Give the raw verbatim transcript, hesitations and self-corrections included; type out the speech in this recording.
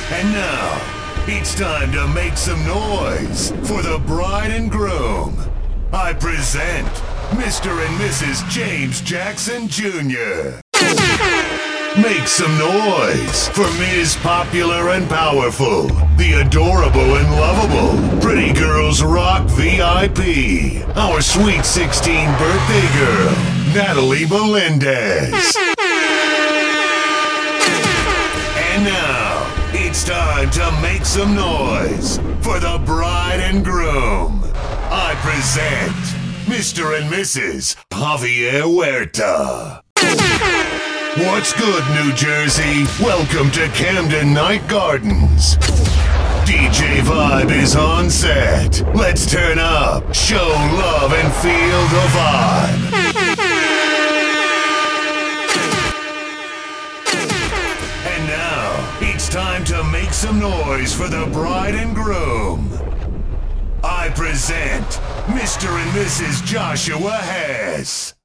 And now, it's time to make some noise for the bride and groom. I present Mister and Missus James Jackson Junior Make some noise for Miz Popular and Powerful, the adorable and lovable Pretty Girls Rock V I P, our sweet sixteen birthday girl, Natalie Melendez. And now, it's time to make some noise for the bride and groom. I present Mister and Missus Javier Huerta. What's good, New Jersey? Welcome to Camden Night Gardens. D J Vibe is on set. Let's turn up, show love, and feel the vibe. And now, it's time to make some noise for the bride and groom. I present Mister and Missus Joshua Hess.